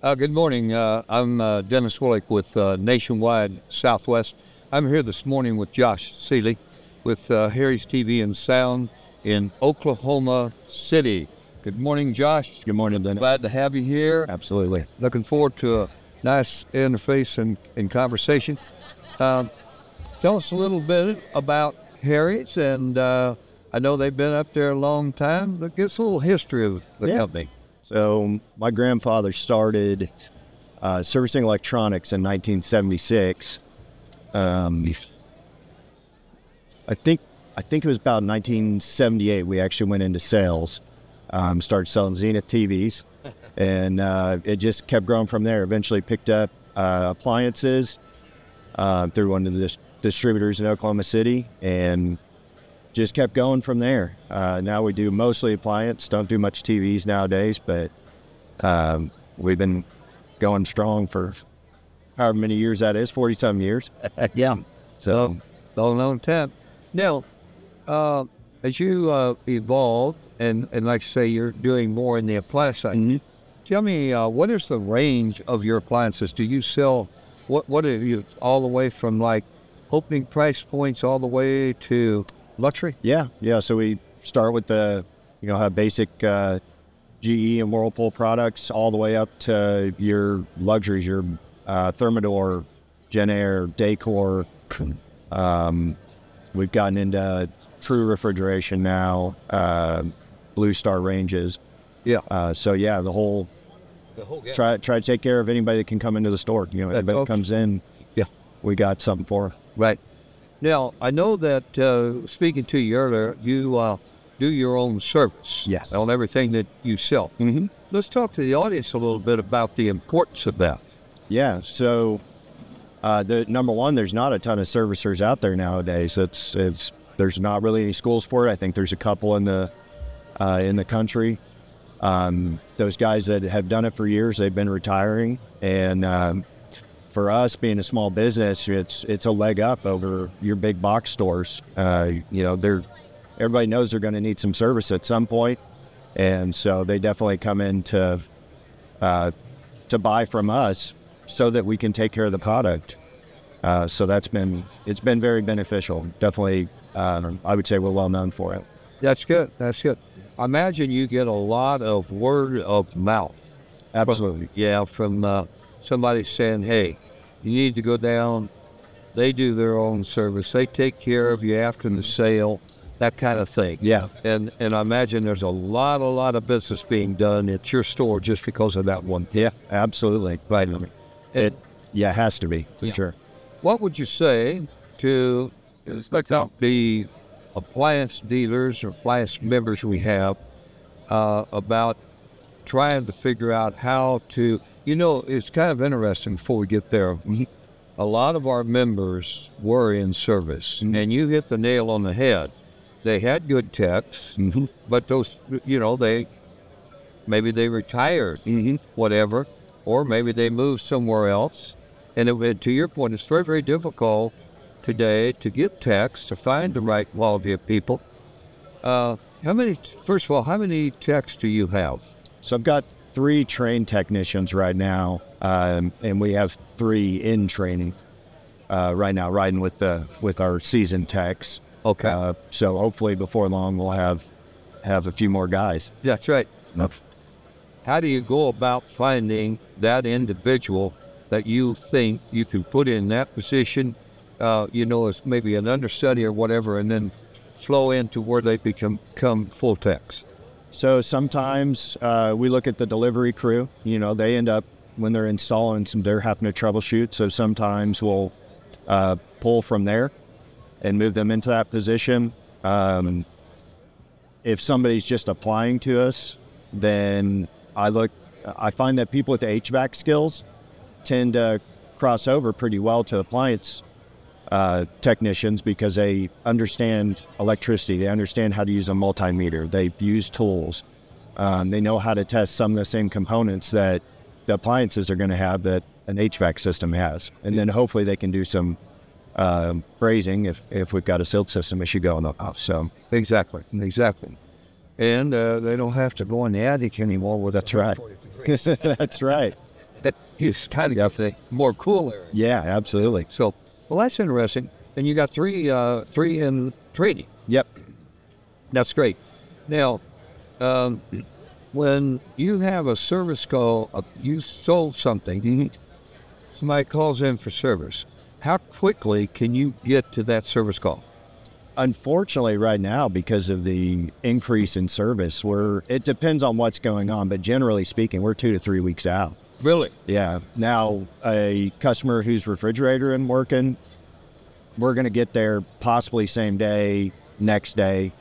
Good morning. I'm Dennis Willick with Nationwide Southwest. I'm here this morning with Josh Seeley with Harry's TV and Sound in Oklahoma City. Good morning, Josh. Good morning, Dennis. Glad to have you here. Absolutely. Looking forward to a nice interface and conversation. Tell us a little bit about Harry's, and I know they've been up there a long time, but give us a little history of the company. So my grandfather started servicing electronics in 1976. I think it was about 1978 we actually went into sales. Started selling Zenith TVs, and it just kept growing from there. Eventually picked up appliances through one of the distributors in Oklahoma City, and just kept going from there. Now we do mostly appliance, don't do much TVs nowadays, but we've been going strong for however many years that is, 40-some years. Yeah. So, long time. Now, as you evolve, and like you say, you're doing more in the appliance side, tell me, what is the range of your appliances? Do you sell, what are you, all the way from like opening price points all the way to luxury? Yeah. So we start with have basic GE and Whirlpool products all the way up to your luxuries, your Thermador, Genair, Dacor. We've gotten into True Refrigeration now, Blue Star ranges. Yeah. The whole try to take care of anybody that can come into the store. Anybody that comes in, we got something for them. Right. Now, I know that, speaking to you earlier, you do your own service on everything that you sell. Mm-hmm. Let's talk to the audience a little bit about the importance of that. Yeah, so the number one, there's not a ton of servicers out there nowadays. There's not really any schools for it. I think there's a couple in the country. Those guys that have done it for years, they've been retiring, and for us, being a small business, it's a leg up over your big box stores. Everybody knows they're going to need some service at some point, and so they definitely come in to buy from us so that we can take care of the product. So it's been very beneficial. Definitely, I would say we're well known for it. That's good. I imagine you get a lot of word of mouth. Absolutely. From somebody saying, hey, you need to go down. They do their own service. They take care of you after the sale, that kind of thing. Yeah. And I imagine there's a lot of business being done at your store just because of that one thing. Yeah, absolutely. Right. It has to be, for sure. What would you say to the appliance dealers or appliance members we have about trying to figure out how to, it's kind of interesting before we get there. A lot of our members were in service, and you hit the nail on the head. They had good techs, but those, maybe they retired, whatever, or maybe they moved somewhere else. And to your point, it's very, very difficult today to get techs, to find the right quality of people. How many techs do you have? So I've got 3 trained technicians right now, and we have 3 in training right now, riding with our seasoned techs. Okay. So hopefully before long we'll have a few more guys. That's right. Yep. How do you go about finding that individual that you think you can put in that position, as maybe an understudy or whatever, and then flow into where they become full techs? So sometimes we look at the delivery crew. They end up, when they're installing, they're having to troubleshoot. So sometimes we'll pull from there and move them into that position. If somebody's just applying to us, then I find that people with the HVAC skills tend to cross over pretty well to appliance technicians because they understand electricity. They understand how to use a multimeter. They've used tools. They know how to test some of the same components that the appliances are going to have that an HVAC system has. And then hopefully they can do some brazing if we've got a silt system issue going up. So exactly. And they don't have to go in the attic anymore with That's right. That's right. it's kind of the more cool area. Yeah, absolutely. So, well, that's interesting. And you got three in trading. Yep. That's great. Now, when you have a service call, you sold something, somebody calls in for service, how quickly can you get to that service call? Unfortunately, right now, because of the increase in service, it depends on what's going on, but generally speaking, we're 2 to 3 weeks out. Really? Yeah. Now, a customer whose refrigerator isn't working, we're going to get there possibly same day, next day.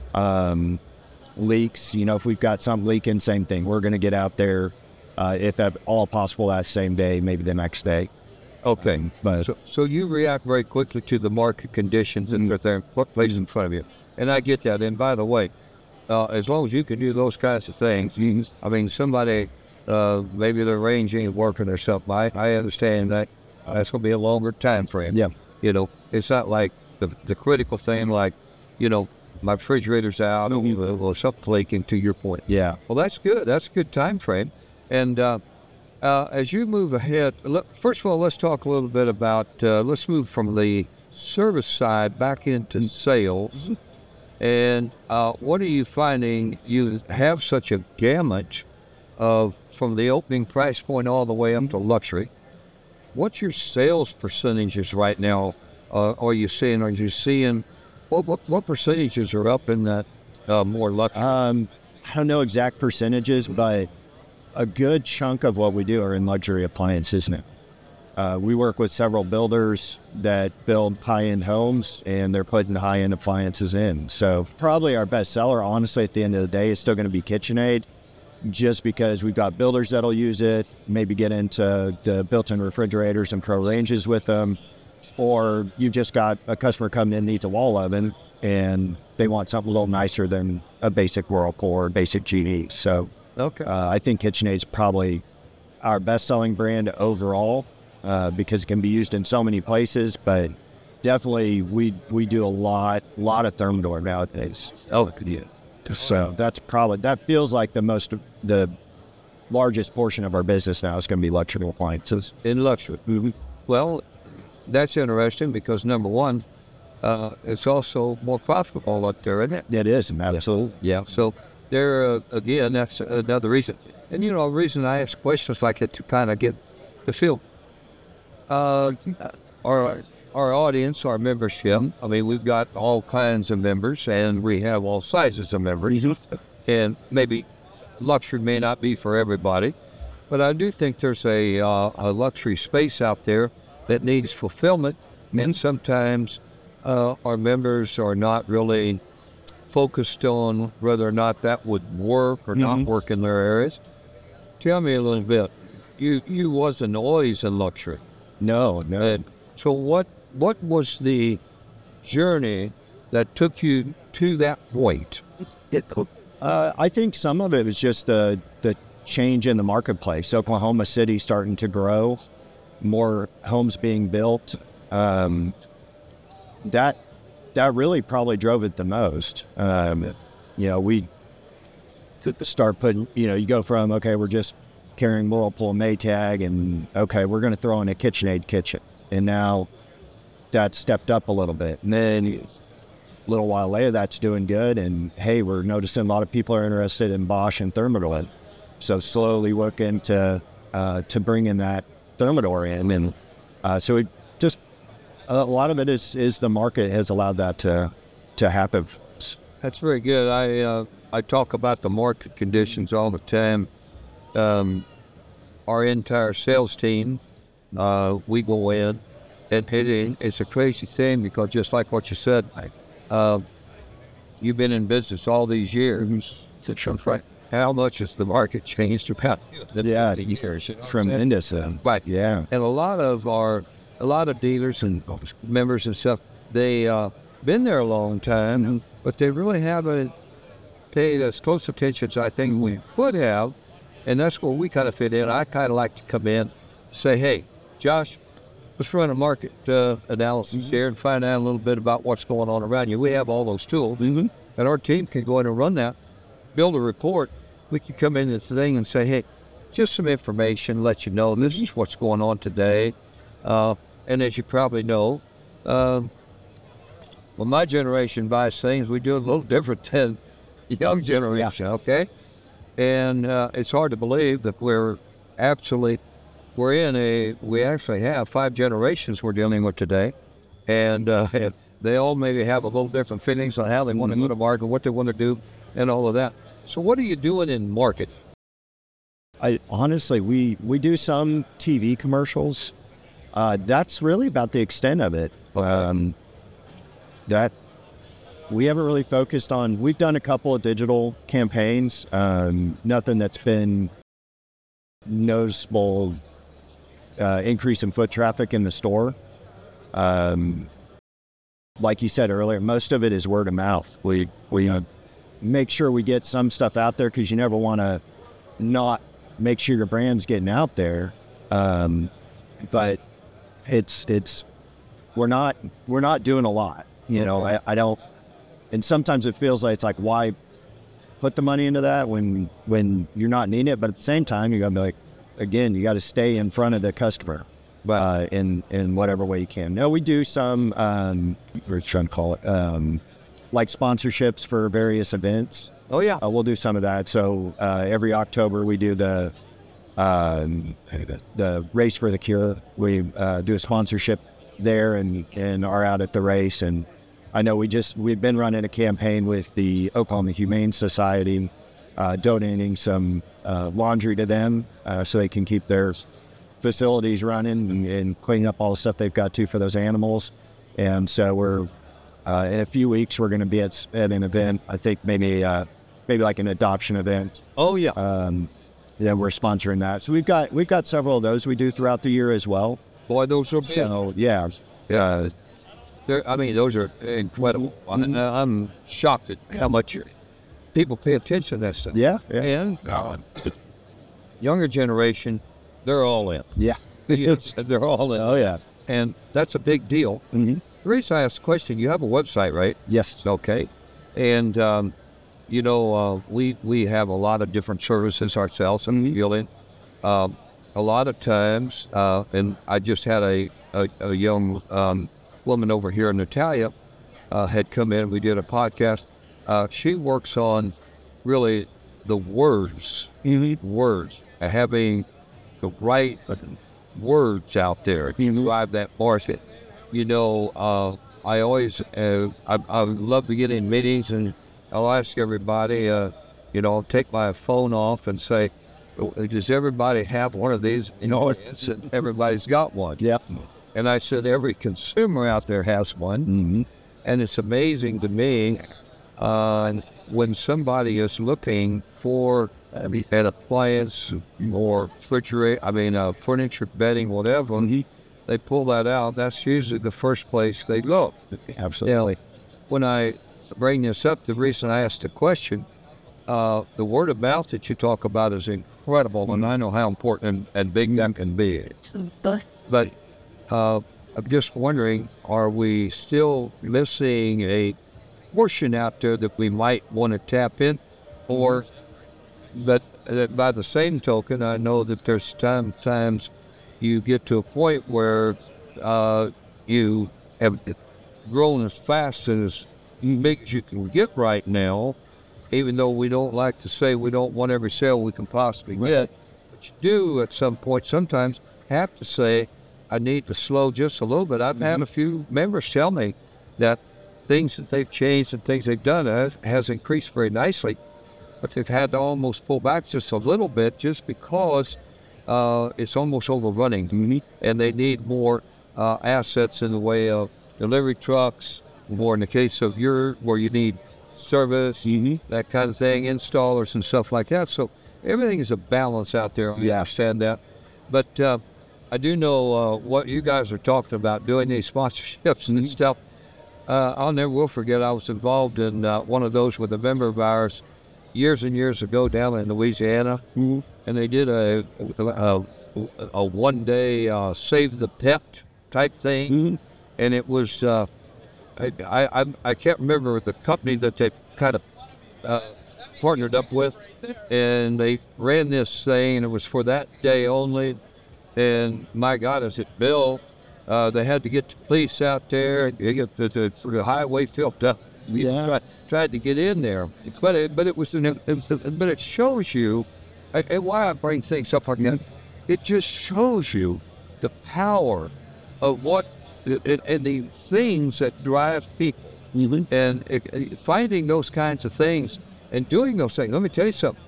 Leaks, if we've got some leaking, same thing. We're going to get out there, if at all possible, that same day, maybe the next day. Okay. But so you react very quickly to the market conditions that are there, what plays in front of you. And I get that. And by the way, as long as you can do those kinds of things, I mean, somebody, maybe their range ain't working or something. I understand that that's going to be a longer time frame. Yeah. It's not like the critical thing, like, my refrigerator's out or something leaking, to your point. Yeah. Well, that's good. That's a good time frame. And as you move ahead, first of all, let's talk a little bit about, let's move from the service side back into sales. And what are you finding? You have such a gamut from the opening price point all the way up to luxury. What's your sales percentages right now? Are you seeing what percentages are up in that more luxury? I don't know exact percentages, but a good chunk of what we do are in luxury appliances now. We work with several builders that build high-end homes, and they're putting high-end appliances in. So probably our best seller, honestly, at the end of the day, is still going to be KitchenAid, just because we've got builders that'll use it, maybe get into the built-in refrigerators and pro ranges with them. Or you've just got a customer coming in, needs a wall oven, and they want something a little nicer than a basic Whirlpool or basic GE. So Okay. I think KitchenAid's probably our best-selling brand overall, because it can be used in so many places. But definitely, we do a lot of Thermador nowadays. Oh, good. Yeah. So that feels like the largest portion of our business now is going to be luxury appliances. In luxury. Mm-hmm. Well, that's interesting because, number one, it's also more profitable up there, isn't it? It is, absolutely. Yeah. So there, again, that's another reason. And, the reason I ask questions like that to kind of get the feel. Our audience, our membership, I mean, we've got all kinds of members, and we have all sizes of members. And maybe luxury may not be for everybody, but I do think there's a luxury space out there that needs fulfillment, and sometimes our members are not really focused on whether or not that would work or not work in their areas. Tell me a little bit. You wasn't always in luxury. No. So what was the journey that took you to that point? I think some of it was just the change in the marketplace. Oklahoma City starting to grow, more homes being built. That really probably drove it the most. We start putting, you go from, okay, we're just carrying Whirlpool and Maytag, and okay, we're going to throw in a KitchenAid kitchen. And now that stepped up a little bit. And then a little while later, that's doing good. And hey, we're noticing a lot of people are interested in Bosch and Thermador. So slowly working to bring in that Thermador in. And so it just, a lot of it is the market has allowed that to happen. That's very good. I talk about the market conditions all the time. Our entire sales team, we go in, and it's a crazy thing because just like what you said, you've been in business all these years. How much has the market changed about the 50 years? Tremendous. Right. Yeah. And a lot of dealers and members and stuff, they been there a long time, but they really haven't paid as close attention as I think we would have. And that's where we kind of fit in. I kind of like to come in, say, hey, Josh, let's run a market analysis here and find out a little bit about what's going on around you. We have all those tools, and our team can go in and run that, build a report. We can come in this thing and say, hey, just some information, let you know this is what's going on today. And as you probably know, when my generation buys things, we do it a little different than the young generation, okay? And it's hard to believe that we actually have 5 generations we're dealing with today. And they all maybe have a little different feelings on how they want to go to market, what they want to do, and all of that. So what are you doing in market? Honestly, we do some TV commercials. That's really about the extent of it. That we haven't really focused on. We've done a couple of digital campaigns. Nothing that's been noticeable increase in foot traffic in the store. Like you said earlier, most of it is word of mouth. We make sure we get some stuff out there because you never want to not make sure your brand's getting out there. But we're not doing a lot. You know, I don't, and sometimes it feels like it's like, why put the money into that when you're not needing it? But at the same time, you got to be like, again, you got to stay in front of the customer, in whatever way you can. No, we do some, we're trying to call it, like sponsorships for various events. Oh yeah, we'll do some of that. So every October we do the Race for the Cure. We do a sponsorship there and are out at the race. And I know we've been running a campaign with the Oklahoma Humane Society, donating some laundry to them so they can keep their facilities running and cleaning up all the stuff they've got to for those animals. And so we're in a few weeks we're going to be at an event. I think maybe like an adoption event. Oh yeah. Yeah, we're sponsoring that. So we've got several of those we do throughout the year as well. Boy, those are big. So yeah. Those are incredible. I'm shocked at how much people pay attention to that stuff. Yeah. And younger generation, they're all in. Yeah. They're all in. Oh yeah. And that's a big deal. Mm-hmm. The reason I asked the question, you have a website, right? Yes. Okay. And we have a lot of different services ourselves in the field. A lot of times, and I just had a young woman over here, Natalia, had come in. We did a podcast. She works on really the words, having the right words out there to drive that market. I always, I love to get in meetings and I'll ask everybody, take my phone off and say, does everybody have one of these? And everybody's got one. Yep. And I said, every consumer out there has one. Mm-hmm. And it's amazing to me when somebody is looking for an appliance or furniture, bedding, whatever, they pull that out. That's usually the first place they look. Absolutely. Now, when I bring this up, the reason I asked the question, the word of mouth that you talk about is incredible, and I know how important and big that can be. But I'm just wondering, are we still missing a portion out there that we might want to tap in? Or, but by the same token, I know that there's times you get to a point where you have grown as fast and as big as you can get right now, even though we don't like to say we don't want every sale we can possibly get. But you do at some point sometimes have to say, I need to slow just a little bit. I've had a few members tell me that things that they've changed and things they've done has increased very nicely, but they've had to almost pull back just a little bit just because it's almost overrunning, and they need more assets in the way of delivery trucks, more in the case of where you need service, that kind of thing, installers and stuff like that. So everything is a balance out there. I understand that. But I do know what you guys are talking about, doing these sponsorships and stuff. I'll never will forget, I was involved in one of those with a member of ours years and years ago down in Louisiana. And they did a one-day Save the Pet type thing. And it was, I can't remember the company that they kind of partnered up with, and they ran this thing. It was for that day only, and my God, as it built, they had to get the police out there. They get the highway filled up. We tried to get in there, but it shows you, and why I bring things up like that. It just shows you the power of what and the things that drive people, and finding those kinds of things and doing those things. Let me tell you something.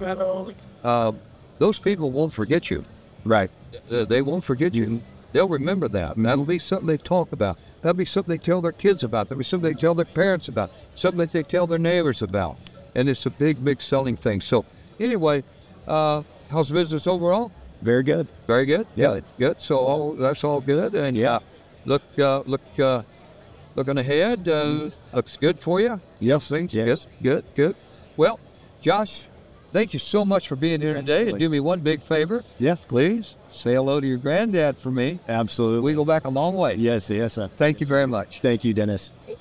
Those people won't forget you. Right. They won't forget you. They'll remember that. And that'll be something they talk about. That'll be something they tell their kids about. That'll be something they tell their parents about. Something that they tell their neighbors about. And it's a big, big selling thing. So anyway, how's business overall? Very good. Very good? Yeah. Good. So that's all good. And looking ahead, looks good for you? Yes. Things? Yes. Good. Well, Josh, thank you so much for being here today. And do me one big favor. Yes. Please say hello to your granddad for me. Absolutely. We go back a long way. Yes, sir. Thank you very much. Thank you, Dennis.